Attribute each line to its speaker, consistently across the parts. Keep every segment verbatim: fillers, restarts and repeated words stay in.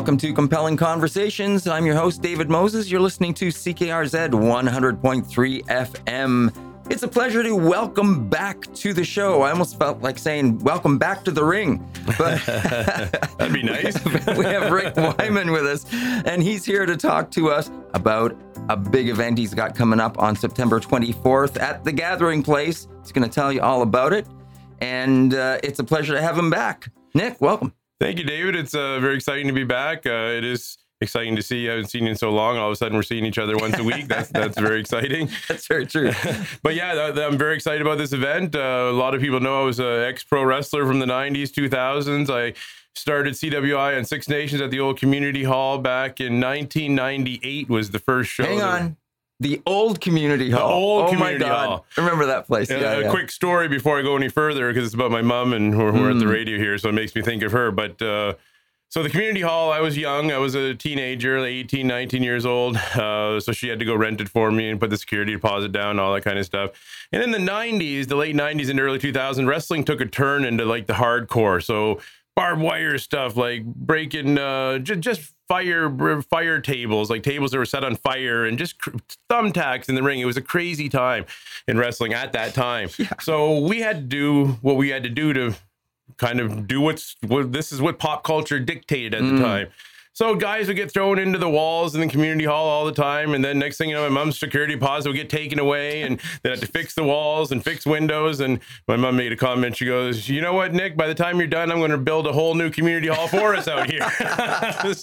Speaker 1: Welcome to Compelling Conversations. I'm your host, David Moses. You're listening to C K R Z one hundred point three F M. It's a pleasure to welcome back to the show. I almost felt like saying, welcome back to the ring. But
Speaker 2: that'd be nice.
Speaker 1: We have Rick Wyman with us, and he's here to talk to us about a big event he's got coming up on September twenty-fourth at the Gathering Place. He's going to tell you all about it, and uh, it's a pleasure to have him back. Nick, welcome.
Speaker 2: Thank you, David. It's uh, very exciting to be back. Uh, it is exciting to see you. I haven't seen you in so long. All of a sudden, we're seeing each other once a week. That's that's very exciting.
Speaker 1: That's very true.
Speaker 2: But yeah, th- th- I'm very excited about this event. Uh, a lot of people know I was an ex-pro wrestler from the nineties, two thousands. I started C W I on Six Nations at the old community hall back in nineteen ninety-eight was the first show.
Speaker 1: Hang
Speaker 2: that-
Speaker 1: on. The old community hall.
Speaker 2: The old
Speaker 1: oh
Speaker 2: community
Speaker 1: my God.
Speaker 2: hall.
Speaker 1: I remember that place.
Speaker 2: Uh,
Speaker 1: Yeah,
Speaker 2: a
Speaker 1: yeah.
Speaker 2: quick story before I go any further, because it's about my mom, and we're, we're
Speaker 1: Mm.
Speaker 2: at the radio here, so it makes me think of her. But uh, so the community hall, I was young. I was a teenager, like eighteen, nineteen years old. Uh, so she had to go rent it for me and put the security deposit down, all that kind of stuff. And in the nineties, the late nineties and early two thousands, wrestling took a turn into like the hardcore. So barbed wire stuff, like breaking uh, j- just fire fire tables, like tables that were set on fire, and just cr- thumbtacks in the ring. It was a crazy time in wrestling at that time.
Speaker 1: Yeah.
Speaker 2: So we had to do what we had to do to kind of do what's what this is what pop culture dictated at
Speaker 1: Mm.
Speaker 2: the time. So guys would get thrown into the walls in the community hall all the time, and then next thing you know, my mom's security deposit would get taken away, and they had to fix the walls and fix windows. And my mom made a comment. She goes, "You know what, Nick? By the time you're done, I'm going to build a whole new community hall for us out here." so,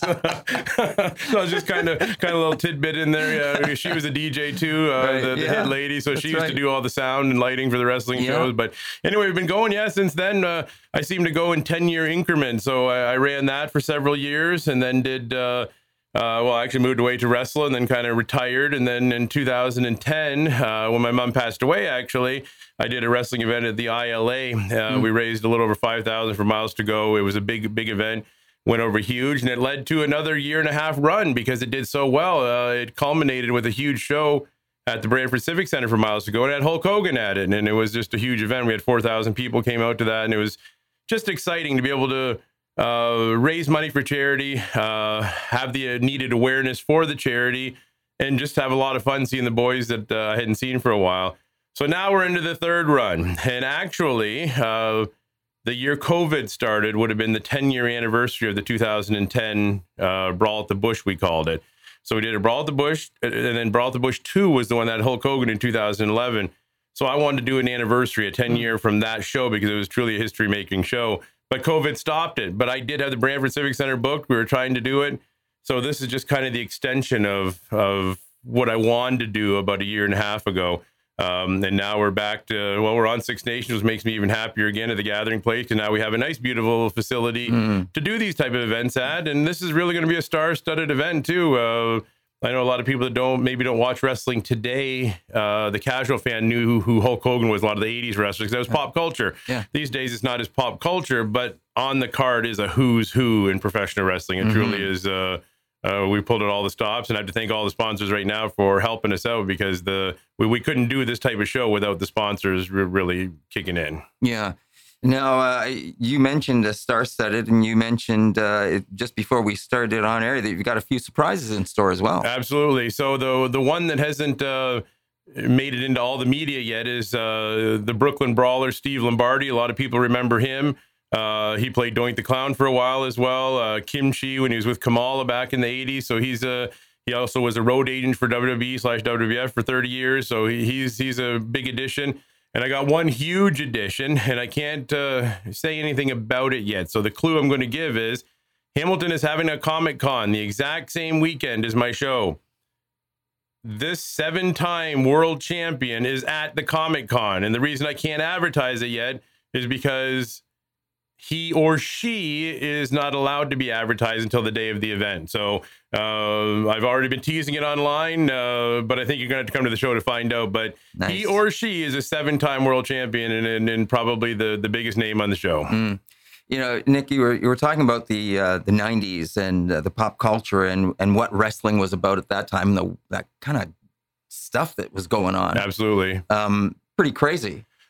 Speaker 2: so I was just kind of kind of a little tidbit in there. Uh, she was a D J too, uh,
Speaker 1: Right,
Speaker 2: the, the
Speaker 1: yeah.
Speaker 2: head lady, so
Speaker 1: That's
Speaker 2: she used
Speaker 1: right.
Speaker 2: to do all the sound and lighting for the wrestling
Speaker 1: Yeah.
Speaker 2: shows. But anyway, we've been going, yeah, since then. Uh, I seem to go in ten-year increments. So I, I ran that for several years, and then did, uh, uh, well, I actually moved away to wrestle and then kind of retired. And then in two thousand ten, uh, when my mom passed away, actually, I did a wrestling event at the I L A. Uh,
Speaker 1: Mm.
Speaker 2: We raised a little over five thousand dollars for Miles to Go. It was a big, big event. Went over huge, and it led to another year and a half run because it did so well. Uh, it culminated with a huge show at the Brantford Civic Center for Miles to Go, and it had Hulk Hogan at it, and it was just a huge event. We had four thousand people came out to that, and it was just exciting to be able to uh, raise money for charity, uh, have the needed awareness for the charity, and just have a lot of fun seeing the boys that uh, I hadn't seen for a while. So now we're into the third run, and actually, uh, the year COVID started would have been the ten-year anniversary of the two thousand ten uh, Brawl at the Bush, we called it. So we did a Brawl at the Bush, and then Brawl at the Bush two was the one that had Hulk Hogan in two thousand eleven. So I wanted to do an anniversary, a ten-year from that show, because it was truly a history-making show. But COVID stopped it. But I did have the Brantford Civic Center booked. We were trying to do it. So this is just kind of the extension of of what I wanted to do about a year and a half ago. Um, and now we're back to, well, we're on Six Nations, which makes me even happier again at the Gathering Place. And now we have a nice, beautiful facility
Speaker 1: Mm.
Speaker 2: to do these type of events at. And this is really going to be a star-studded event, too. Uh, I know a lot of people that don't maybe don't watch wrestling today. Uh, the casual fan knew who, who Hulk Hogan was, a lot of the eighties wrestlers. That was pop culture.
Speaker 1: Yeah.
Speaker 2: These days, it's not as pop culture, but on the card is a who's who in professional wrestling. It
Speaker 1: Mhm.
Speaker 2: truly is. Uh, uh, we pulled at all the stops, and I have to thank all the sponsors right now for helping us out, because the we, we couldn't do this type of show without the sponsors re- really kicking in.
Speaker 1: Yeah. Now, uh, you mentioned a star-studded, and you mentioned uh, it- just before we started on air that you've got a few surprises in store as well.
Speaker 2: Absolutely. So the the one that hasn't uh, made it into all the media yet is uh, the Brooklyn Brawler, Steve Lombardi. A lot of people remember him. Uh, he played Doink the Clown for a while as well. Uh, Kimchi when he was with Kamala back in the eighties. So he's a he also was a road agent for W W E slash W W F for thirty years. So he, he's he's a big addition. And I got one huge addition, and I can't uh, say anything about it yet. So the clue I'm going to give is Hamilton is having a Comic Con the exact same weekend as my show. This seven-time world champion is at the Comic Con. And the reason I can't advertise it yet is because he or she is not allowed to be advertised until the day of the event. So uh, I've already been teasing it online, uh, but I think you're going to have to come to the show to find out. But
Speaker 1: Nice.
Speaker 2: he or she is a seven-time world champion, and, and, and probably the, the biggest name on the show.
Speaker 1: Mm. You know, Nick, you were you were talking about the uh, the nineties and uh, the pop culture and and what wrestling was about at that time, the that kind of stuff that was going on.
Speaker 2: Absolutely.
Speaker 1: Um, pretty crazy.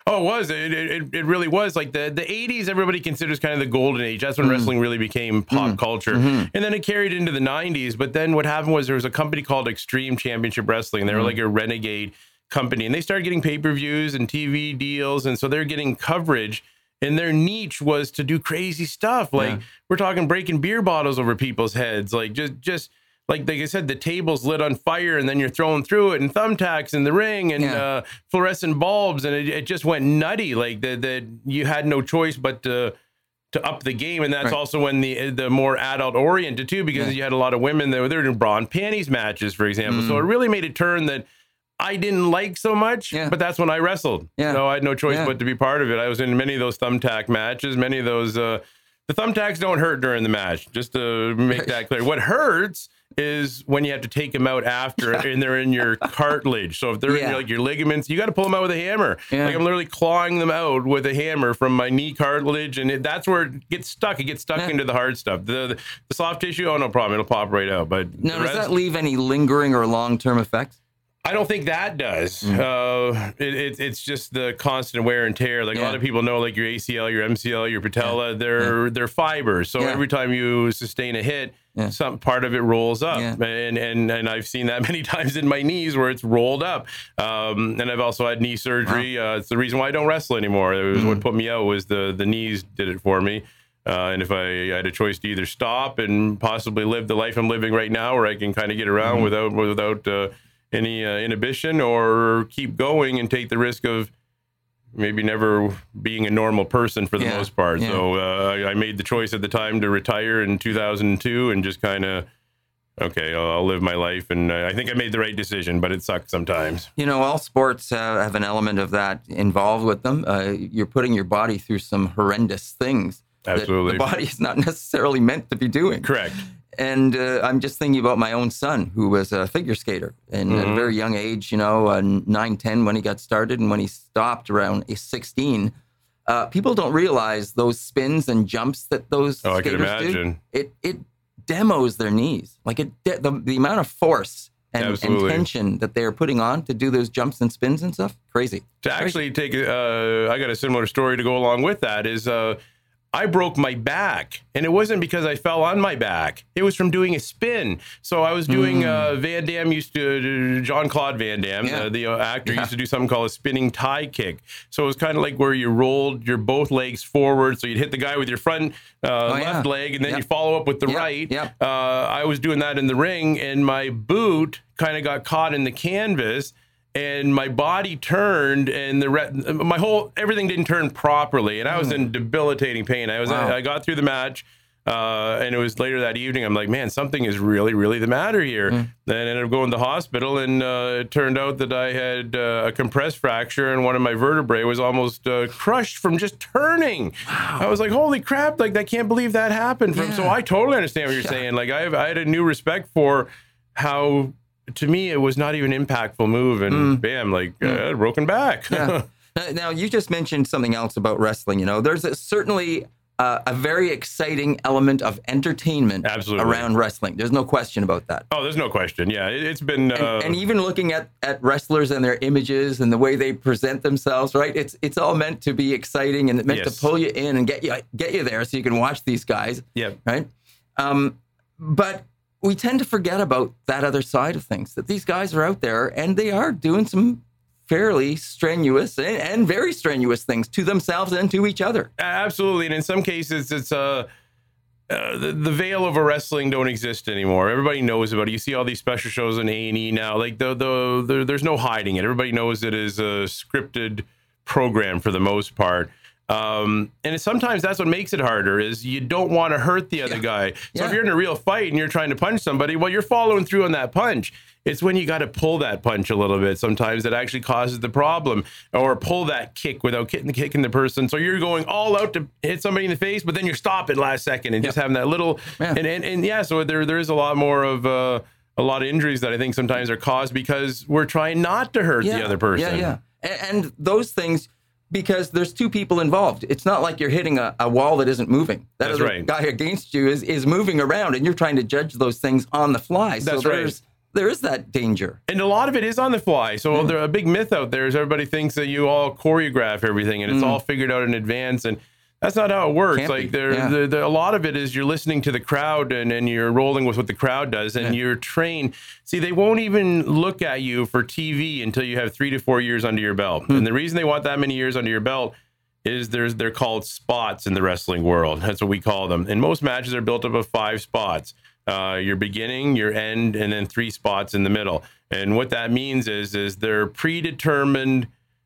Speaker 2: Oh, it was. It, it it really was. Like the, the eighties, everybody considers kind of the golden age. That's when mm. wrestling really became pop mm. culture. Mm-hmm. And then it carried into the nineties. But then what happened was there was a company called Extreme Championship Wrestling. They were mm. like a renegade company. And they started getting pay-per-views and T V deals. And so they're getting coverage. And their niche was to do crazy stuff. Like yeah. we're talking breaking beer bottles over people's heads. Like just just... Like, like I said, the table's lit on fire and then you're throwing through it and thumbtacks in the ring and yeah. uh, fluorescent bulbs. And it, it just went nutty. Like that, that you had no choice but to, to up the game. And that's right. also when the the more adult oriented too, because yeah. you had a lot of women that were there doing bra and panties matches, for example. Mm. So it really made a turn that I didn't like so much, yeah. but that's when I wrestled. Yeah. So I had no choice yeah. but to be part of it. I was in many of those thumbtack matches, many of those. Uh, the thumbtacks don't hurt during the match, just to make that clear. What hurts is when you have to take them out after and they're in your cartilage. So if they're yeah. in your, like your ligaments, you got to pull them out with a hammer. Yeah. Like I'm literally clawing them out with a hammer from my knee cartilage, and it, that's where it gets stuck. It gets stuck yeah. into the hard stuff. The, the the soft tissue, oh no problem, it'll pop right out. But
Speaker 1: now, does
Speaker 2: rest,
Speaker 1: that leave any lingering or long-term effects?
Speaker 2: I don't think that does. Mm. Uh, it, it, it's just the constant wear and tear. Like yeah. a lot of people know, like your A C L, your M C L, your patella, yeah. they're yeah. they're fibers. So yeah. every time you sustain a hit, yeah. some part of it rolls up. Yeah. And and and I've seen that many times in my knees where it's rolled up. Um, and I've also had knee surgery. Wow. Uh, it's the reason why I don't wrestle anymore. It was mm. what put me out was the the knees did it for me. Uh, and if I, I had a choice to either stop and possibly live the life I'm living right now, where I can kind of get around mm. without without. Uh, any uh, inhibition, or keep going and take the risk of maybe never being a normal person for the yeah, most part. Yeah. So uh, I, I made the choice at the time to retire in two thousand two and just kind of, okay, I'll, I'll live my life. And I think I made the right decision, but it sucks sometimes.
Speaker 1: You know, all sports uh, have an element of that involved with them. Uh, you're putting your body through some horrendous things.
Speaker 2: Absolutely.
Speaker 1: That the body is not necessarily meant to be doing.
Speaker 2: Correct.
Speaker 1: And uh, I'm just thinking about my own son, who was a figure skater. And mm-hmm. at a very young age, you know, uh, nine, ten when he got started, and when he stopped around sixteen, uh, people don't realize those spins and jumps that those
Speaker 2: oh,
Speaker 1: skaters
Speaker 2: I can imagine.
Speaker 1: do. It it demos their knees. Like it, the, the amount of force and, and tension that they're putting on to do those jumps and spins and stuff, crazy.
Speaker 2: To
Speaker 1: crazy.
Speaker 2: actually take, uh, I got a similar story to go along with that is, uh, I broke my back, and it wasn't because I fell on my back. It was from doing a spin. So I was doing, mm. uh, Van Damme used to, Jean-Claude Van Damme, yeah. uh, the uh, actor, yeah. used to do something called a spinning tie kick. So it was kind of like where you rolled your both legs forward. So you'd hit the guy with your front uh, oh, left yeah. leg, and then yep. you follow up with the yep. right. Yep. Uh, I was doing that in the ring, and my boot kind of got caught in the canvas. And my body turned, and the re- my whole everything didn't turn properly, and I was in debilitating pain. I was wow. I got through the match, uh, and it was later that evening. I'm like, man, something is really, really the matter here. Mm. Then I ended up going to the hospital, and uh, it turned out that I had uh, a compressed fracture, and one of my vertebrae was almost uh, crushed from just turning. Wow. I was like, holy crap! Like I can't believe that happened. From, yeah. So I totally understand what you're yeah. saying. Like I, have, I had a new respect for how. To me, it was not even an impactful move, and mm. bam, like mm. uh, broken back.
Speaker 1: yeah. Now, you just mentioned something else about wrestling. You know, there's a, certainly uh, a very exciting element of entertainment
Speaker 2: Absolutely.
Speaker 1: around wrestling. There's no question about that.
Speaker 2: Oh, there's no question. Yeah, it, it's been... Uh...
Speaker 1: And, and even looking at, at wrestlers and their images and the way they present themselves, right? It's it's all meant to be exciting and meant yes. to pull you in and get you get you there so you can watch these guys.
Speaker 2: Yeah.
Speaker 1: Right? Um, but... we tend to forget about that other side of things, that these guys are out there and they are doing some fairly strenuous and, and very strenuous things to themselves and to each other.
Speaker 2: Absolutely. And in some cases, it's uh, uh, the, the veil of a wrestling don't exist anymore. Everybody knows about it. You see all these special shows on A and E now. Like the, the, the there's no hiding it. Everybody knows it is a scripted program for the most part. Um, and sometimes that's what makes it harder is you don't want to hurt the other yeah. guy. So yeah. if you're in a real fight and you're trying to punch somebody, well, you're following through on that punch. It's when you got to pull that punch a little bit sometimes that actually causes the problem, or pull that kick without kicking, kicking the person. So you're going all out to hit somebody in the face, but then you're stopping last second and yeah. just having that little, yeah. and, and, and yeah, so there, there is a lot more of, uh, a lot of injuries that I think sometimes are caused because we're trying not to hurt
Speaker 1: yeah.
Speaker 2: the other person.
Speaker 1: Yeah, yeah. And, and those things, because there's two people involved. It's not like you're hitting a, a wall that isn't moving. That
Speaker 2: That's
Speaker 1: other
Speaker 2: right.
Speaker 1: guy against you is, is moving around, and you're trying to judge those things on the fly.
Speaker 2: That's
Speaker 1: so there's
Speaker 2: right.
Speaker 1: there is that danger.
Speaker 2: And a lot of it is on the fly. So mm. there, a big myth out there is everybody thinks that you all choreograph everything and it's mm. all figured out in advance. And that's not how it works. Can't like there, yeah. the, the, a lot of it is you're listening to the crowd and, and you're rolling with what the crowd does and yeah. you're trained. See, they won't even look at you for T V until you have three to four years under your belt. Mm. And the reason they want that many years under your belt is there's they're called spots in the wrestling world. That's what we call them. And most matches are built up of five spots. Uh, your beginning, your end, and then three spots in the middle. And what that means is, is they're predetermined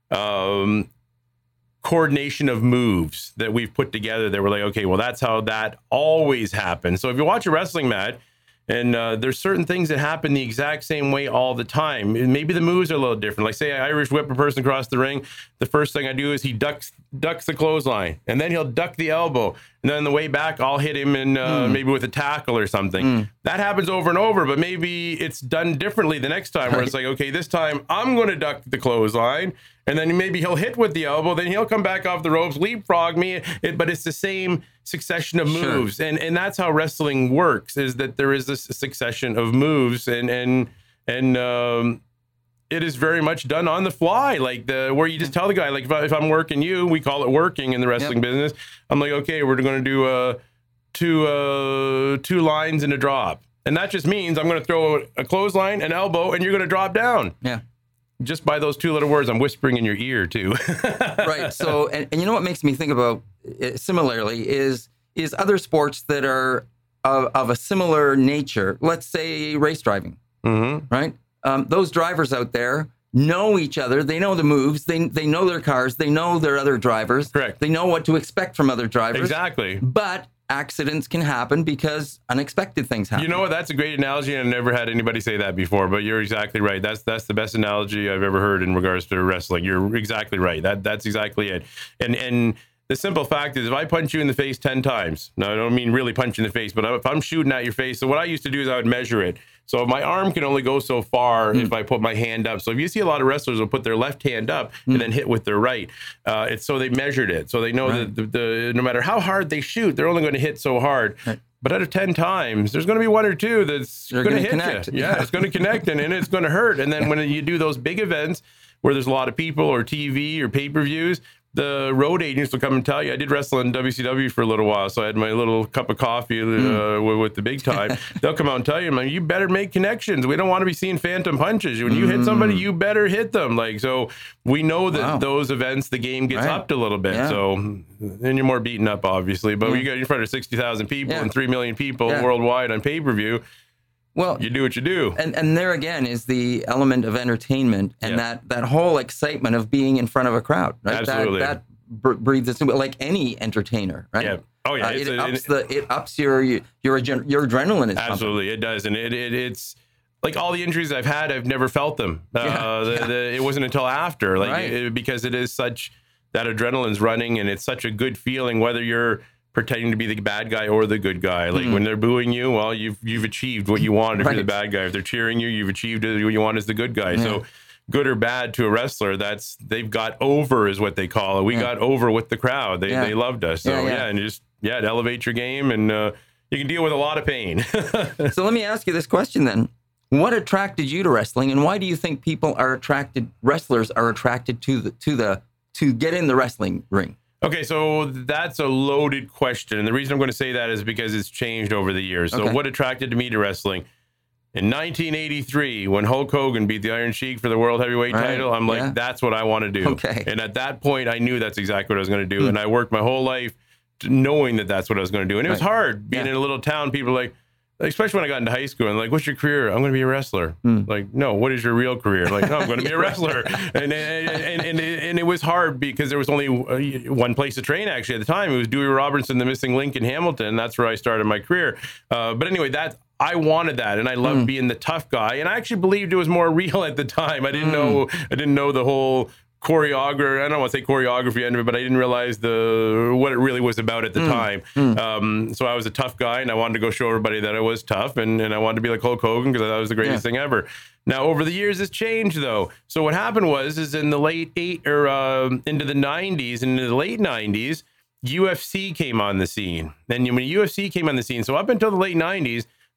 Speaker 2: um, coordination of moves that we've put together that we're like, okay, well, that's how that always happens. So if you watch a wrestling match, and uh, there's certain things that happen the exact same way all the time. Maybe the moves are a little different. Like say I Irish whip a person across the ring. The first thing I do is he ducks ducks the clothesline, and then he'll duck the elbow. And then on the way back, I'll hit him in uh, mm. maybe with a tackle or something. Mm. That happens over and over, but maybe it's done differently the next time, where it's like, okay, this time I'm going to duck the clothesline. And then maybe he'll hit with the elbow, then he'll come back off the ropes, leapfrog me. It, but it's the same succession of moves. Sure. And and that's how wrestling works, is that there is this succession of moves. And and and um, it is very much done on the fly, like the where you just tell the guy, like if, I, if I'm working you, we call it working in the wrestling yep. business. I'm like, okay, we're going to do uh, two, uh, two lines and a drop. And that just means I'm going to throw a, a clothesline, an elbow, and you're going to drop down. Yeah. Just by those two little words, I'm whispering in your ear too.
Speaker 1: Right. So, and, and you know what makes me think about it similarly is is other sports that are of, of a similar nature. Let's say race driving, mm-hmm. right? Um, those drivers out there know each other. They know the moves. They they know their cars. They know their other drivers.
Speaker 2: Correct.
Speaker 1: They know what to expect from other drivers.
Speaker 2: Exactly.
Speaker 1: But accidents can happen because unexpected things happen.
Speaker 2: You know what? That's a great analogy, and I've never had anybody say that before, but you're exactly right. That's that's the best analogy I've ever heard in regards to wrestling. You're exactly right. That That's exactly it. And and the simple fact is, if I punch you in the face ten times, now I don't mean really punch in the face, but if I'm shooting at your face, so what I used to do is I would measure it. So my arm can only go so far mm. if I put my hand up. So if you see a lot of wrestlers will put their left hand up mm. and then hit with their right. Uh, it's so they measured it. So they know right. that the, the, no matter how hard they shoot, they're only going to hit so hard. Right. But out of ten times, there's going to be one or two that's going to hit connect. you. Yeah, it's going to connect and, and it's going to hurt. And then yeah. when you do those big events where there's a lot of people or T V or pay-per-views, the road agents will come and tell you. I did wrestle in W C W for a little while, so I had my little cup of coffee uh, mm. with the big time. They'll come out and tell you, man, you better make connections. We don't want to be seeing phantom punches. When you mm. hit somebody, you better hit them. Like, so we know that wow. those events, the game gets right. upped a little bit. Yeah. So then you're more beaten up, obviously. But yeah. when you got in front of sixty thousand people yeah. and three million people yeah. worldwide on pay-per-view, well, you do what you do. And
Speaker 1: and there again is the element of entertainment and yeah. that, that whole excitement of being in front of a crowd. Right?
Speaker 2: Absolutely.
Speaker 1: That, that breathes this, like any entertainer, right?
Speaker 2: Yeah. Oh yeah.
Speaker 1: Uh, it, a, ups it, the, it ups your your your adrenaline is
Speaker 2: absolutely
Speaker 1: pumping.
Speaker 2: It does, and it, it it's like all the injuries I've had, I've never felt them. Uh, yeah. The, yeah. The, it wasn't until after, like right. it, because it is such that adrenaline's running, and it's such a good feeling whether you're pretending to be the bad guy or the good guy. Like mm. when they're booing you, well, you've you've achieved what you wanted if right. you're the bad guy. If they're cheering you, you've achieved what you want as the good guy. Yeah. So good or bad to a wrestler, that's they've got over is what they call it. We yeah. got over with the crowd. They yeah. they loved us. So yeah, yeah. yeah, and just yeah, it elevates your game, and uh, you can deal with a lot of pain.
Speaker 1: So let me ask you this question then. What attracted you to wrestling, and why do you think people are attracted, wrestlers are attracted to the to the to get in the wrestling ring?
Speaker 2: Okay, so that's a loaded question. And the reason I'm going to say that is because it's changed over the years. So okay. what attracted me to wrestling? In nineteen eighty-three, when Hulk Hogan beat the Iron Sheik for the World Heavyweight right. title, I'm like, yeah. that's what I want to do.
Speaker 1: Okay.
Speaker 2: And at that point, I knew that's exactly what I was going to do. Mm. And I worked my whole life knowing that that's what I was going to do. And it right. was hard being yeah. in a little town. People are like, especially when I got into high school, and like, what's your career? I'm going to be a wrestler. Mm. Like, no, what is your real career? Like, no, I'm going to be a wrestler. and, and, and, and, and it was hard because there was only one place to train, actually, at the time. It was Dewey Robertson, the missing link in Hamilton. That's where I started my career. Uh, but anyway, that I wanted that, and I loved mm. being the tough guy. And I actually believed it was more real at the time. I didn't mm. know, I didn't know the whole choreographer, I don't want to say choreography end of it, but I didn't realize the what it really was about at the mm. time. Mm. Um, so I was a tough guy, and I wanted to go show everybody that I was tough, and, and I wanted to be like Hulk Hogan because that was the greatest yeah. thing ever. Now, over the years, it's changed, though. So what happened was, is in the late eight or uh, into the nineties, and into the late nineties, U F C came on the scene. And when U F C came on the scene, so up until the late nineties,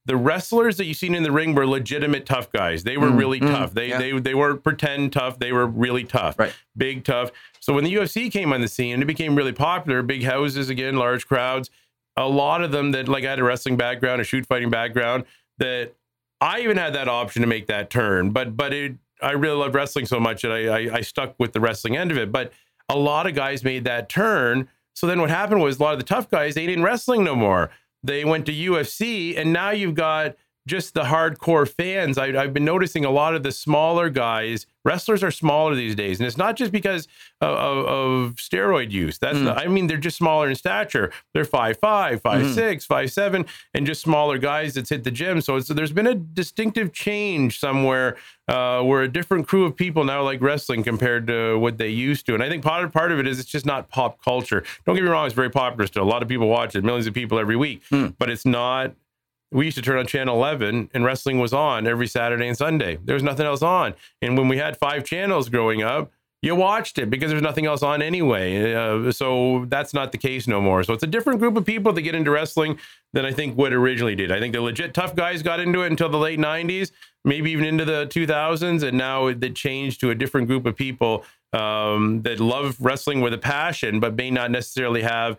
Speaker 2: the wrestlers that you seen in the ring were legitimate tough guys. They were mm, really mm, tough. They, yeah. they, they weren't pretend tough. They were really tough,
Speaker 1: right.
Speaker 2: Big, tough. So when the U F C came on the scene and it became really popular, big houses again, large crowds, a lot of them that like I had a wrestling background, a shoot fighting background, that I even had that option to make that turn. But, but it, I really loved wrestling so much that I, I, I stuck with the wrestling end of it. But a lot of guys made that turn. So then what happened was a lot of the tough guys, they ain't in wrestling no more. They went to U F C, and now you've got just the hardcore fans. I, I've been noticing a lot of the smaller guys, wrestlers are smaller these days. And it's not just because of, of, of steroid use. That's mm. not, I mean, they're just smaller in stature. They're five five, five six, five seven, and just smaller guys that's hit the gym. So it's, there's been a distinctive change somewhere uh, where a different crew of people now like wrestling compared to what they used to. And I think part of, part of it is it's just not pop culture. Don't get me wrong, it's very popular still. A lot of people watch it, millions of people every week, mm. but it's not. We used to turn on Channel eleven and wrestling was on every Saturday and Sunday. There was nothing else on. And when we had five channels growing up, you watched it because there's nothing else on anyway. Uh, so that's not the case no more. So it's a different group of people that get into wrestling than I think what originally did. I think the legit tough guys got into it until the late nineties, maybe even into the two thousands. And now it changed to a different group of people um, that love wrestling with a passion, but may not necessarily have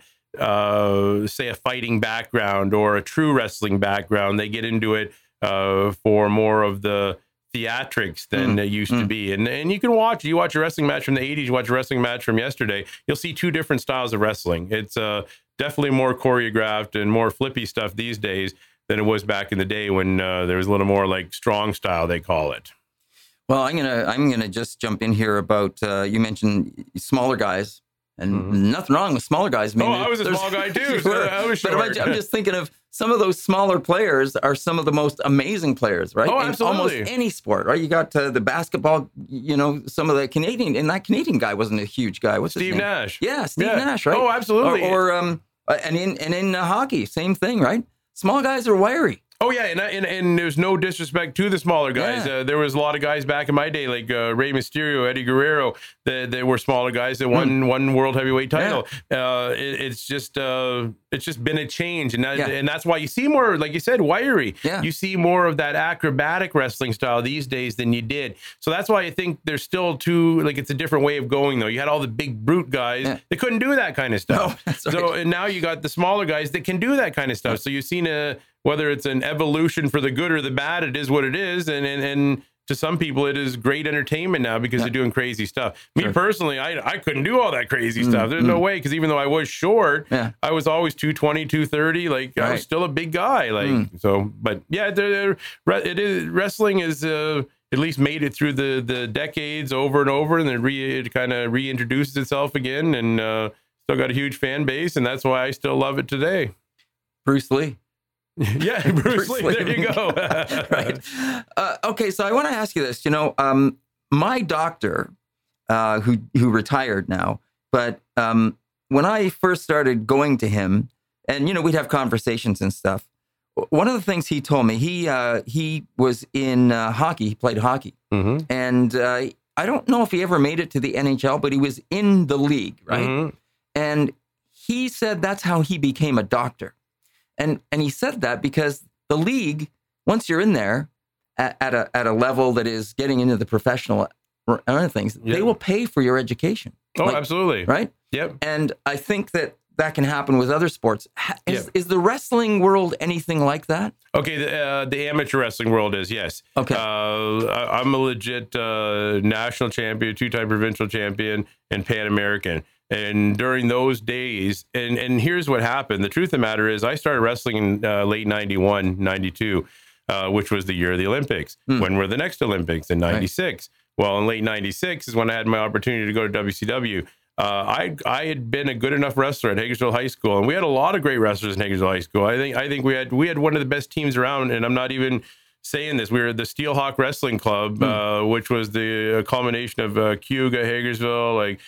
Speaker 2: uh say a fighting background or a true wrestling background. They get into it uh for more of the theatrics than mm, it used mm. to be. And and you can watch you watch a wrestling match from the eighties, you watch a wrestling match from yesterday, you'll see two different styles of wrestling. It's uh definitely more choreographed and more flippy stuff these days than it was back in the day when uh, there was a little more like strong style, they call it.
Speaker 1: Well, I'm gonna I'm gonna just jump in here about uh you mentioned smaller guys. And mm-hmm. nothing wrong with smaller guys. I
Speaker 2: mean, oh, I was a small guy too. So I was short.
Speaker 1: But I'm just thinking of some of those smaller players are some of the most amazing players, right?
Speaker 2: Oh,
Speaker 1: in
Speaker 2: absolutely.
Speaker 1: almost any sport, right? You got uh, the basketball, you know, some of the Canadian, and that Canadian guy wasn't a huge guy. What's
Speaker 2: Steve
Speaker 1: his name?
Speaker 2: Nash.
Speaker 1: Yeah, Steve
Speaker 2: yeah.
Speaker 1: Nash, right?
Speaker 2: Oh, absolutely.
Speaker 1: Or, or um, and in and in uh, hockey, same thing, right? Small guys are wiry.
Speaker 2: Oh, yeah, and, and and there's no disrespect to the smaller guys. Yeah. Uh, there was a lot of guys back in my day, like uh, Rey Mysterio, Eddie Guerrero, that, that were smaller guys that won mm. one world heavyweight title. Yeah. Uh, it, it's just uh, it's just been a change, and that, yeah. and that's why you see more, like you said, wiry.
Speaker 1: Yeah.
Speaker 2: You see more of that acrobatic wrestling style these days than you did. So that's why I think there's still two, like it's a different way of going, though. You had all the big brute guys yeah. that couldn't do that kind of stuff.
Speaker 1: No, that's right.
Speaker 2: So and now you got the smaller guys that can do that kind of stuff. Yeah. So you've seen a whether it's an evolution for the good or the bad, it is what it is. And and, and to some people, it is great entertainment now because yeah. they're doing crazy stuff. Me sure. personally, I I couldn't do all that crazy mm, stuff. There's mm. no way, because even though I was short,
Speaker 1: yeah.
Speaker 2: I was always two twenty, two thirty. Like right. I was still a big guy. Like mm. so, but yeah, they're, they're, it is wrestling is uh, at least made it through the the decades over and over, and then re, it kind of reintroduces itself again, and uh, still got a huge fan base, and that's why I still love it today.
Speaker 1: Bruce Lee.
Speaker 2: Yeah, Bruce, Bruce Lee, Lee. There you go.
Speaker 1: Right. Uh, okay, so I want to ask you this. You know, um, my doctor, uh, who who retired now, but um, when I first started going to him, and you know, we'd have conversations and stuff. One of the things he told me, he uh, he was in uh, hockey. He played hockey,
Speaker 2: mm-hmm.
Speaker 1: and uh, I don't know if he ever made it to the N H L, but he was in the league, right?
Speaker 2: Mm-hmm.
Speaker 1: And he said that's how he became a doctor. And and he said that because the league, once you're in there at, at a at a level that is getting into the professional or other things, yep. they will pay for your education.
Speaker 2: Oh,
Speaker 1: like,
Speaker 2: absolutely.
Speaker 1: Right?
Speaker 2: Yep.
Speaker 1: And I think that that can happen with other sports. Is,
Speaker 2: yep.
Speaker 1: is the wrestling world anything like that?
Speaker 2: Okay, the, uh, the amateur wrestling world is, yes.
Speaker 1: Okay.
Speaker 2: Uh, I, I'm a legit uh, national champion, two-time provincial champion, and Pan American. And during those days, and, and here's what happened. The truth of the matter is I started wrestling in uh, late ninety-one, ninety-two, uh, which was the year of the Olympics. Mm. When were the next Olympics? In ninety-six. Right. Well, in late ninety-six is when I had my opportunity to go to W C W. Uh, I I had been a good enough wrestler at Hagersville High School, and we had a lot of great wrestlers in Hagersville High School. I think I think we had we had one of the best teams around, and I'm not even saying this. We were the Steelhawk Wrestling Club, mm. uh, which was the culmination of uh, Cayuga, Hagersville, like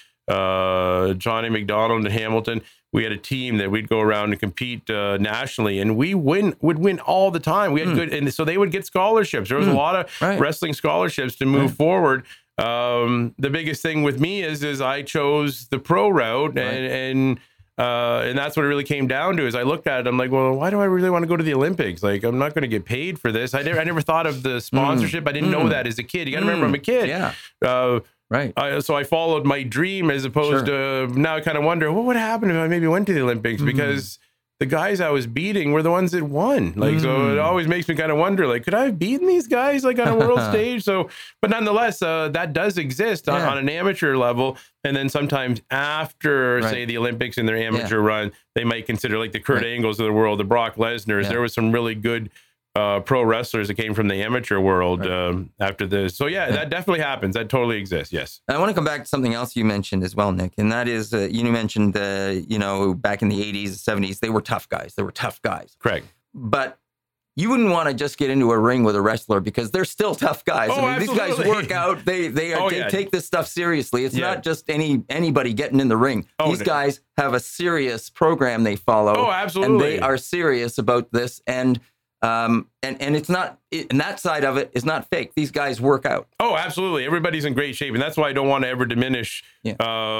Speaker 2: uh, Johnny McDonald and Hamilton. We had a team that we'd go around and compete uh, nationally, and we win would win all the time. We had mm. good, and so they would get scholarships. There was mm. a lot of
Speaker 1: right.
Speaker 2: wrestling scholarships to move right. forward. Um, the biggest thing with me is, is I chose the pro route,
Speaker 1: right.
Speaker 2: and, and Uh, and that's what it really came down to. Is I looked at it, I'm like, well, why do I really want to go to the Olympics? Like, I'm not going to get paid for this. I never, I never thought of the sponsorship. Mm. I didn't mm. know that as a kid. You got to mm. remember, I'm a kid.
Speaker 1: Yeah.
Speaker 2: Uh,
Speaker 1: right.
Speaker 2: I, so I followed my dream as opposed sure. to now I kind of wonder, what would happen if I maybe went to the Olympics? Mm. Because the guys I was beating were the ones that won. Like, mm. so it always makes me kind of wonder, like, could I have beaten these guys like on a world stage? So, but nonetheless, uh, that does exist on, yeah. on an amateur level. And then sometimes after, right. say, the Olympics in their amateur yeah. run, they might consider like the Kurt right. Angles of the world, the Brock Lesnar's. Yeah. There was some really good uh, pro wrestlers that came from the amateur world right. um, after this. So yeah, yeah, that definitely happens. That totally exists. Yes.
Speaker 1: I want to come back to something else you mentioned as well, Nick, and that is uh, you mentioned uh, you know back in the eighties, seventies, they were tough guys. They were tough guys.
Speaker 2: Correct.
Speaker 1: But you wouldn't want to just get into a ring with a wrestler because they're still tough guys.
Speaker 2: Oh,
Speaker 1: I mean, these guys work out. They they, are,
Speaker 2: oh,
Speaker 1: they
Speaker 2: yeah.
Speaker 1: take this stuff seriously. It's
Speaker 2: yeah.
Speaker 1: not just any anybody getting in the ring.
Speaker 2: Oh,
Speaker 1: these
Speaker 2: no.
Speaker 1: guys have a serious program they follow.
Speaker 2: Oh, absolutely.
Speaker 1: And they are serious about this. And um and and it's not it, and that side of it is not fake. These guys work out.
Speaker 2: Oh, absolutely. Everybody's in great shape, and that's why I don't want to ever diminish yeah.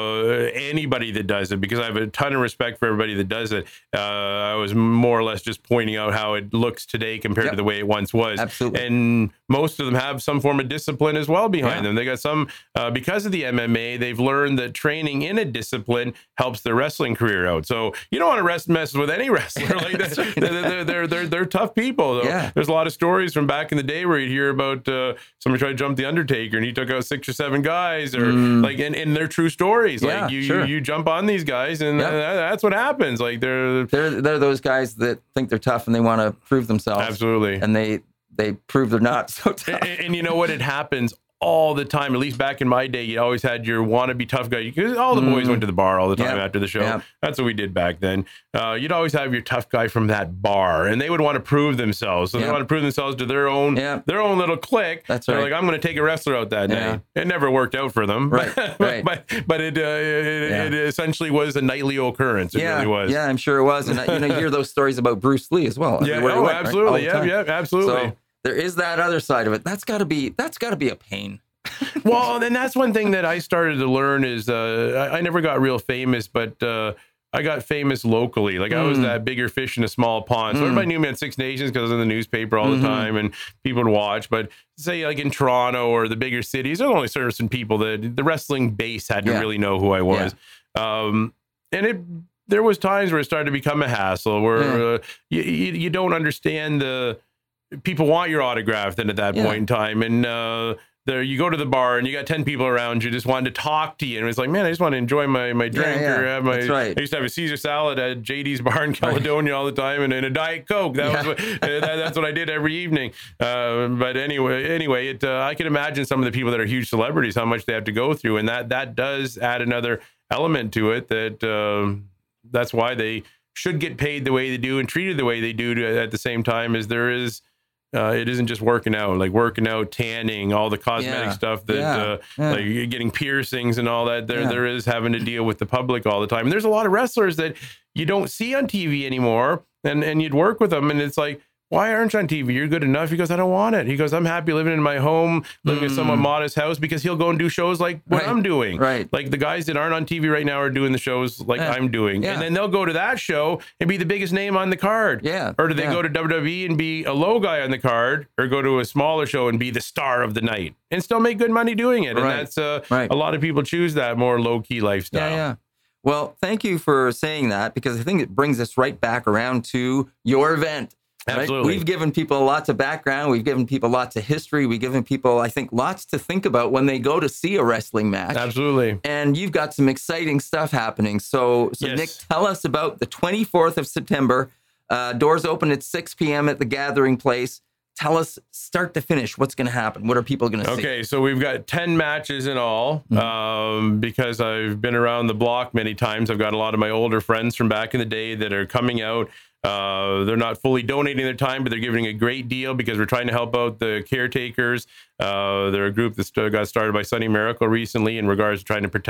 Speaker 2: uh anybody that does it, because I have a ton of respect for everybody that does it. uh I was more or less just pointing out how it looks today compared yep. to the way it once was.
Speaker 1: Absolutely.
Speaker 2: And most of them have some form of discipline as well behind yeah. them. They got some uh because of the M M A, they've learned that training in a discipline helps their wrestling career out. So you don't want to rest mess with any wrestler. Like that. Right. they're, they're, they're they're they're tough people though.
Speaker 1: Yeah.
Speaker 2: There's a lot of stories from back in the day where you'd hear about uh, somebody tried to jump the Undertaker and he took out six or seven guys, or mm. like, and, and they're true stories.
Speaker 1: Yeah,
Speaker 2: like you,
Speaker 1: sure.
Speaker 2: you, you jump on these guys, and yep. that, that's what happens. Like they're
Speaker 1: they're they're those guys that think they're tough and they want to prove themselves.
Speaker 2: Absolutely,
Speaker 1: and they they prove they're not so tough.
Speaker 2: And, and you know what? It happens all the time. At least back in my day, you always had your wannabe tough guy, because all the boys mm. went to the bar all the time yep. after the show. Yep. That's what we did back then. Uh, you'd always have your tough guy from that bar, and they would want to prove themselves. So yep. they want to prove themselves to their own yep. their own little clique.
Speaker 1: That's
Speaker 2: They're
Speaker 1: right.
Speaker 2: like, I'm going to take a wrestler out that
Speaker 1: yeah.
Speaker 2: night. It never worked out for them,
Speaker 1: right?
Speaker 2: but
Speaker 1: right.
Speaker 2: but, but it, uh, it,
Speaker 1: yeah.
Speaker 2: it essentially was a nightly occurrence. It
Speaker 1: yeah.
Speaker 2: really was.
Speaker 1: Yeah, I'm sure it was. And you know, you hear those stories about Bruce Lee as well.
Speaker 2: Yeah. Oh,
Speaker 1: went,
Speaker 2: absolutely.
Speaker 1: Right?
Speaker 2: Yeah. Yeah. Absolutely.
Speaker 1: So there is that other side of it. That's got to be that's got to be a pain.
Speaker 2: Well, and that's one thing that I started to learn is uh, I, I never got real famous, but uh, I got famous locally. Like mm. I was that bigger fish in a small pond. So mm. everybody knew me on Six Nations because I was in the newspaper all mm-hmm. the time and people would watch. But say like in Toronto or the bigger cities, there's only certain people that the wrestling base had to yeah. really know who I was. Yeah. Um, and it there was times where it started to become a hassle where yeah. uh, you, you, you don't understand the people want your autograph then at that yeah. point in time. And uh, there you go to the bar and you got ten people around you just wanted to talk to you, and it's like, man, I just want to enjoy my my drink
Speaker 1: yeah, yeah.
Speaker 2: or have my.
Speaker 1: That's right.
Speaker 2: I used to have a Caesar salad at J D's bar in Caledonia right. all the time, and, and a Diet Coke. That yeah. was what, uh, that, that's what I did every evening. Uh, but anyway, anyway, it uh, I can imagine some of the people that are huge celebrities how much they have to go through, and that that does add another element to it. That uh, that's why they should get paid the way they do and treated the way they do to, at the same time as there is. Uh, it isn't just working out, like working out, tanning, all the cosmetic
Speaker 1: yeah.
Speaker 2: stuff that,
Speaker 1: yeah.
Speaker 2: uh,
Speaker 1: yeah.
Speaker 2: like getting piercings and all that. There,
Speaker 1: yeah.
Speaker 2: there is having to deal with the public all the time. And there's a lot of wrestlers that you don't see on T V anymore, and and you'd work with them, and it's like, why aren't you on T V? You're good enough. He goes, I don't want it. He goes, I'm happy living in my home, living in mm. a somewhat modest house, because he'll go and do shows like what
Speaker 1: right.
Speaker 2: I'm doing.
Speaker 1: Right.
Speaker 2: Like the guys that aren't on T V right now are doing the shows like
Speaker 1: yeah.
Speaker 2: I'm doing.
Speaker 1: Yeah.
Speaker 2: And then they'll go to that show and be the biggest name on the card.
Speaker 1: Yeah.
Speaker 2: Or do they
Speaker 1: yeah.
Speaker 2: go to W W E and be a low guy on the card, or go to a smaller show and be the star of the night and still make good money doing it? And
Speaker 1: right.
Speaker 2: that's uh,
Speaker 1: right.
Speaker 2: a lot of people choose that more low key lifestyle.
Speaker 1: Yeah, yeah. Well, thank you for saying that, because I think it brings us right back around to your event. Right?
Speaker 2: Absolutely.
Speaker 1: We've given people lots of background. We've given people lots of history. We've given people, I think, lots to think about when they go to see a wrestling match.
Speaker 2: Absolutely.
Speaker 1: And you've got some exciting stuff happening. So, so
Speaker 2: yes.
Speaker 1: Nick, tell us about the twenty-fourth of September. Uh, doors open at six p.m. at the Gathering Place. Tell us, start to finish, what's going to happen? What are people going to see?
Speaker 2: Okay, so we've got ten matches in all. Mm-hmm. Um, because I've been around the block many times, I've got a lot of my older friends from back in the day that are coming out. Uh, they're not fully donating their time, but they're giving a great deal because we're trying to help out the caretakers. Uh, they're a group that got started by Sunny Miracle recently in regards to trying to protect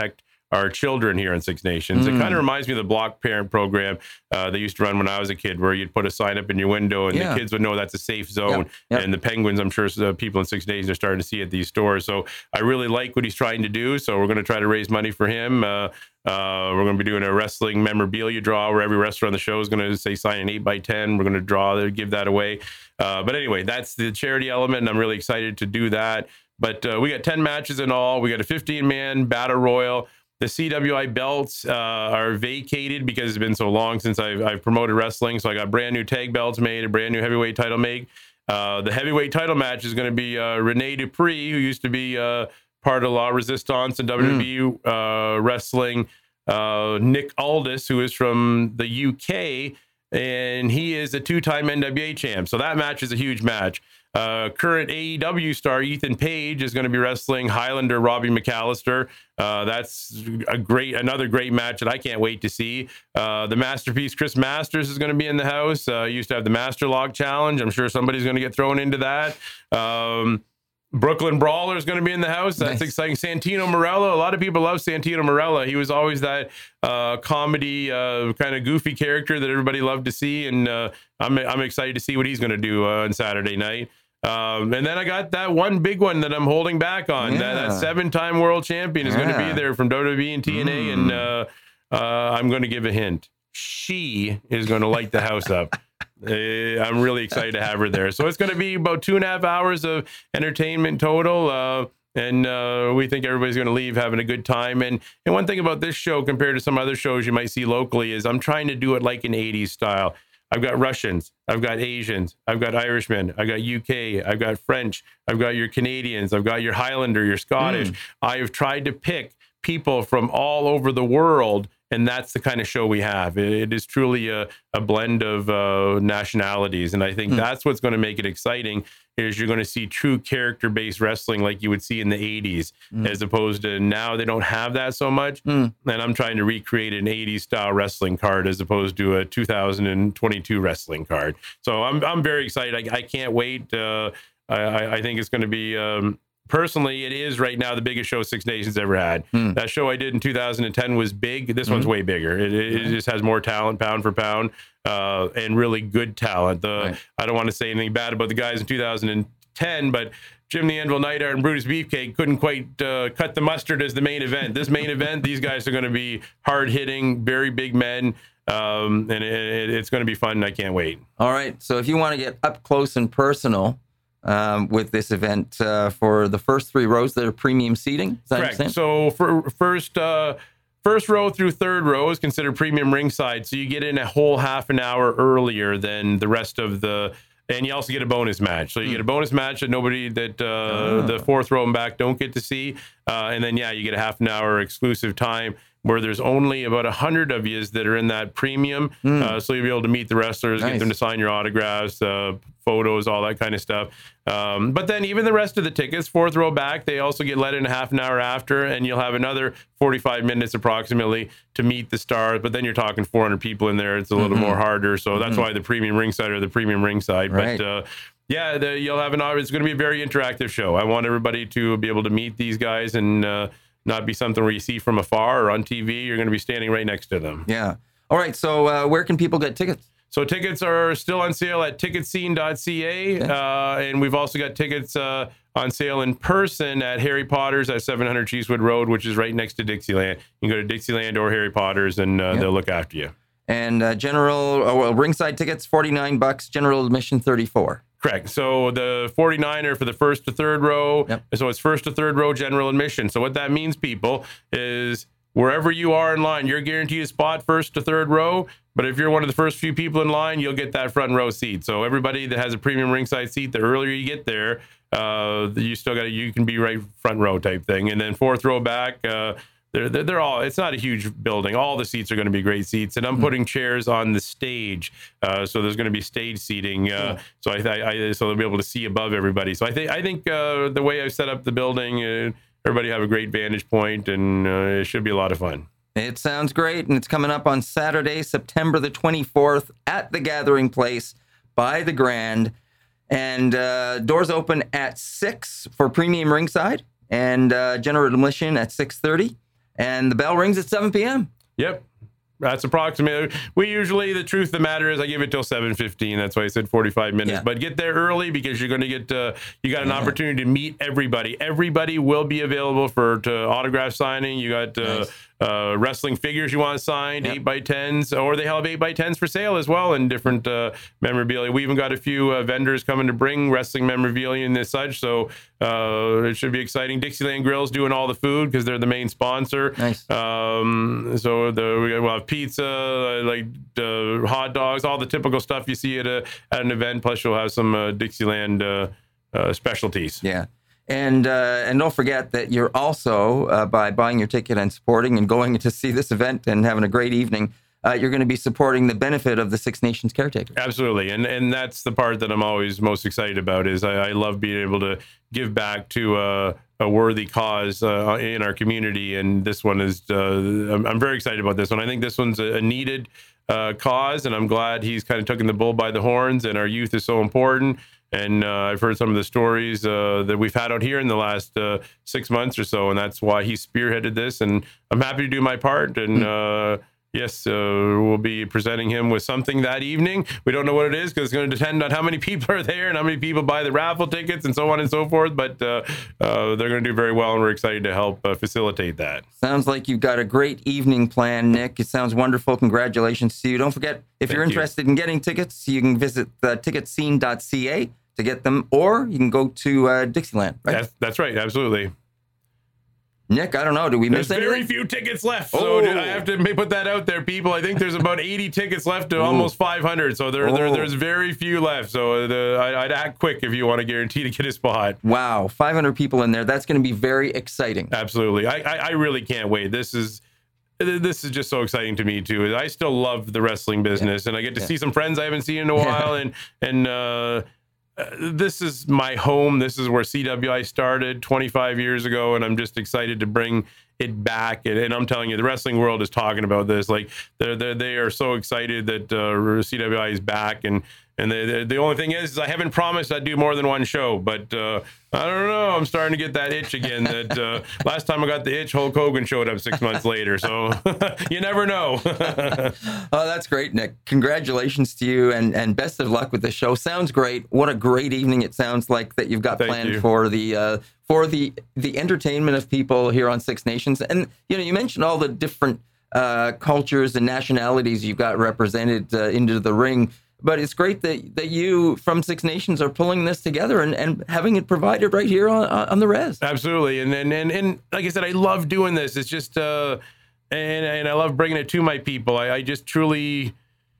Speaker 2: our children here in Six Nations. Mm. It kind of reminds me of the block parent program uh, they used to run when I was a kid, where you'd put a sign up in your window and yeah. the kids would know that's a safe zone. Yep. Yep. And the Penguins, I'm sure uh, people in Six Nations are starting to see at these stores. So I really like what he's trying to do. So we're going to try to raise money for him. Uh, uh, we're going to be doing a wrestling memorabilia draw where every wrestler on the show is going to say sign an eight by ten. We're going to draw, give that away. Uh, but anyway, that's the charity element, and I'm really excited to do that. But uh, we got ten matches in all. We got a fifteen man battle royal. The C W I belts uh, are vacated because it's been so long since I've, I've promoted wrestling. So I got brand new tag belts made, a brand new heavyweight title made. Uh, the heavyweight title match is going to be uh, Rene Dupree, who used to be uh, part of La Resistance and W W E mm. uh, wrestling. Uh, Nick Aldis, who is from the U K, and he is a two-time N W A champ. So that match is a huge match. Uh, current A E W star Ethan Page is going to be wrestling Highlander Robbie McAllister. Uh, that's a great, another great match that I can't wait to see. Uh, the Masterpiece Chris Masters is going to be in the house. Uh, used to have the Master Lock Challenge. I'm sure somebody's going to get thrown into that. Um, Brooklyn Brawler is going to be in the house. That's nice. Exciting. Santino Marella. A lot of people love Santino Marella. He was always that uh, comedy, uh, kind of goofy character that everybody loved to see. And uh, I'm I'm excited to see what he's going to do uh, on Saturday night. Um, and then I got that one big one that I'm holding back on. Yeah. That, that seven-time world champion is yeah. going to be there from W W E and T N A. Mm. And uh, uh, I'm going to give a hint. She is going to light the house up. Uh, I'm really excited to have her there. So it's going to be about two and a half hours of entertainment total. Uh, and uh, we think everybody's going to leave having a good time. And, and one thing about this show compared to some other shows you might see locally is I'm trying to do it like an eighties style. I've got Russians, I've got Asians, I've got Irishmen, I've got U K, I've got French, I've got your Canadians, I've got your Highlander, your Scottish. Mm. I've tried to pick people from all over the world, and that's the kind of show we have. It, it is truly a, a blend of uh, nationalities, and I think mm. that's what's going to make it exciting, is you're going to see true character-based wrestling like you would see in the eighties, mm. as opposed to now they don't have that so much, mm. and I'm trying to recreate an eighties-style wrestling card as opposed to a two thousand twenty-two wrestling card. So I'm I'm very excited. I, I can't wait. Uh, I, I think it's going to be... Um, Personally, it is right now the biggest show Six Nations ever had. Mm. That show I did in two thousand ten was big. This mm. one's way bigger. It, it, it just has more talent, pound for pound, uh, and really good talent. The right. I don't want to say anything bad about the guys in two thousand ten, but Jim the Anvil Neidhart and Brutus Beefcake couldn't quite uh, cut the mustard as the main event. This main event, these guys are going to be hard-hitting, very big men, um, and it, it's going to be fun, and I can't wait.
Speaker 1: All right, so if you want to get up close and personal, Um, with this event uh, for the first three rows that are premium seating.
Speaker 2: Correct. So for first uh, first row through third row is considered premium ringside. So you get in a whole half an hour earlier than the rest of the, and you also get a bonus match. So you mm. get a bonus match that nobody that uh, oh. the fourth row and back don't get to see. Uh, and then, yeah, you get a half an hour exclusive time where there's only about a hundred of you that are in that premium. Mm. Uh, so you'll be able to meet the wrestlers, nice. Get them to sign your autographs, uh, photos, all that kind of stuff. Um, but then even the rest of the tickets, fourth row back, they also get let in a half an hour after, and you'll have another forty-five minutes approximately to meet the stars. But then you're talking four hundred people in there. It's a little mm-hmm. more harder. So that's mm-hmm. why the premium ringside or the premium ringside. Right. But uh, yeah, the, you'll have an, it's going to be a very interactive show. I want everybody to be able to meet these guys and, uh, not be something where you see from afar or on T V. You're going to be standing right next to them.
Speaker 1: Yeah. All right. So uh, where can people get tickets?
Speaker 2: So tickets are still on sale at ticket scene dot c a. Okay. Uh, and we've also got tickets uh, on sale in person at Harry Potter's at seven hundred Cheesewood Road, which is right next to Dixieland. You can go to Dixieland or Harry Potter's, and uh, yep. they'll look after you. And
Speaker 1: uh, general, oh, well, ringside tickets, forty-nine bucks, general admission, thirty-four.
Speaker 2: Correct. So the forty-nine are for the first to third row. Yep. So it's first to third row general admission. So what that means, people, is wherever you are in line, you're guaranteed a spot first to third row. But if you're one of the first few people in line, you'll get that front row seat. So everybody that has a premium ringside seat, the earlier you get there, uh, you still got to, you can be right front row type thing. And then fourth row back, uh, They're, they're they're all, it's not a huge building. All the seats are going to be great seats. And I'm mm-hmm. putting chairs on the stage. Uh, so there's going to be stage seating. Uh, cool. So I, I so they'll be able to see above everybody. So I think I think uh, the way I've set up the building, uh, everybody have a great vantage point, and uh, it should be a lot of fun.
Speaker 1: It sounds great. And it's coming up on Saturday, September the twenty-fourth at the Gathering Place by the Grand. And uh, doors open at six for premium ringside, and uh, general admission at six thirty. And the bell rings at seven p.m.
Speaker 2: Yep. That's approximately. We usually, the truth of the matter is, I give it till seven fifteen. That's why I said forty-five minutes.
Speaker 1: Yeah.
Speaker 2: But get there early because you're going to get. Uh, you got an
Speaker 1: Yeah.
Speaker 2: opportunity to meet everybody. Everybody will be available for to autograph signing. You got uh,
Speaker 1: Nice.
Speaker 2: uh, wrestling figures you want signed,
Speaker 1: Yep.
Speaker 2: eight by tens, or they have eight by tens for sale as well, and different uh, memorabilia. We even got a few uh, vendors coming to bring wrestling memorabilia and such. So uh, it should be exciting. Dixieland Grill's doing all the food because they're the main sponsor.
Speaker 1: Nice.
Speaker 2: Um, so the we will have pizza, like uh, hot dogs, all the typical stuff you see at a at an event. Plus, you'll have some uh, Dixieland uh, uh, specialties.
Speaker 1: Yeah. And uh, and don't forget that you're also, uh, by buying your ticket and supporting and going to see this event and having a great evening, uh, you're going to be supporting the benefit of the Six Nations Caretakers.
Speaker 2: Absolutely, and and that's the part that I'm always most excited about. Is I, I love being able to give back to uh, a worthy cause uh, in our community, and this one is. Uh, I'm, I'm very excited about this one. I think this one's a, a needed uh, cause, and I'm glad he's kind of taking the bull by the horns. And our youth is so important. And uh, I've heard some of the stories uh, that we've had out here in the last uh, six months or so, and that's why he spearheaded this. And I'm happy to do my part. And uh, yes, uh, we'll be presenting him with something that evening. We don't know what it is because it's going to depend on how many people are there and how many people buy the raffle tickets and so on and so forth. But uh, uh, they're going to do very well, and we're excited to help uh, facilitate that.
Speaker 1: Sounds like you've got a great evening planned, Nick. It sounds wonderful. Congratulations to you. Don't forget, if
Speaker 2: Thank
Speaker 1: you're
Speaker 2: you.
Speaker 1: interested in getting tickets, you can visit uh, ticket scene dot c a to get them, or you can go to uh, Dixieland, right?
Speaker 2: That's, that's right. Absolutely.
Speaker 1: Nick, I don't know. Do we
Speaker 2: There's
Speaker 1: miss anything?
Speaker 2: very few tickets left, so
Speaker 1: Oh.
Speaker 2: I have to ma- put that out there, people. I think there's about eighty tickets left to almost five hundred, so there, there
Speaker 1: Oh.
Speaker 2: there's very few left. So the, I, I'd act quick if you want to guarantee to get a spot.
Speaker 1: Wow, five hundred people in there. That's going to be very exciting.
Speaker 2: Absolutely, I, I I really can't wait. This is. This is just so exciting to me too. I still love the wrestling business, and I get to
Speaker 1: Yeah.
Speaker 2: see some friends I haven't seen in a while, and and uh, uh, this is my home. This is where C W I started twenty-five years ago, and I'm just excited to bring it back. And, and I'm telling you, the wrestling world is talking about this. Like they're, they're they are so excited that uh, C W I is back, and and the, the the only thing is, is I haven't promised I'd do more than one show, but uh, I don't know. I'm starting to get that itch again. That uh, last time I got the itch, Hulk Hogan showed up six months later. So you never know.
Speaker 1: Oh, that's great, Nick. Congratulations to you, and, and best of luck with the show. Sounds great. What a great evening it sounds like that you've got
Speaker 2: Thank
Speaker 1: planned
Speaker 2: you.
Speaker 1: for the uh, for the the entertainment of people here on Six Nations. And you know, you mentioned all the different uh, cultures and nationalities you've got represented uh, into the ring. But it's great that, that you from Six Nations are pulling this together and, and having it provided right here on on the res.
Speaker 2: Absolutely, and and and and like I said, I love doing this. It's just, uh, and and I love bringing it to my people. I, I just truly,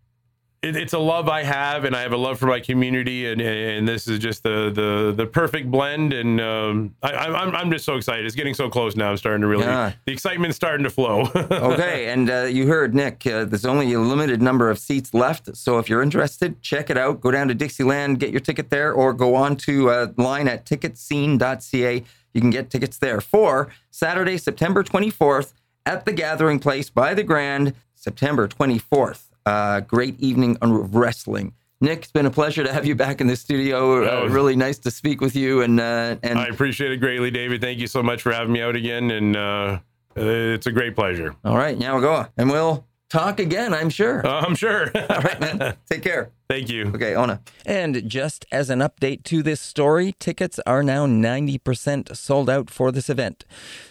Speaker 2: it, it's a love I have, and I have a love for my community, and and this is just the the the perfect blend. And um, I, I'm I'm just so excited. It's getting so close now. I'm starting to really,
Speaker 1: Yeah.
Speaker 2: the excitement's starting to flow.
Speaker 1: Okay, and uh, you heard Nick. Uh, there's only a limited number of seats left, so if you're interested, check it out. Go down to Dixieland, get your ticket there, or go on to uh, line at ticket scene dot c a. You can get tickets there for Saturday, September twenty-fourth at the Gathering Place by the Grand. September twenty-fourth. Uh, great evening of wrestling. Nick, it's been a pleasure to have you back in the studio. Uh,
Speaker 2: Oh.
Speaker 1: really nice to speak with you, and uh, and
Speaker 2: I appreciate it greatly, David. Thank you so much for having me out again, and uh, it's a great pleasure.
Speaker 1: all right, now we'll go, and we'll talk again, I'm sure.
Speaker 2: Uh, I'm sure.
Speaker 1: All right, man. Take care.
Speaker 2: Thank you.
Speaker 1: Okay, Ona. And just as an update to this story, tickets are now ninety percent sold out for this event.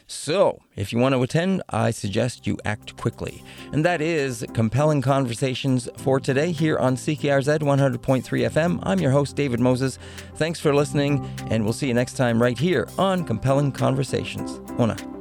Speaker 1: So, if you want to attend, I suggest you act quickly. And that is Compelling Conversations for today here on C K R Z one hundred point three F M. I'm your host, David Moses. Thanks for listening, and we'll see you next time right here on Compelling Conversations. Ona.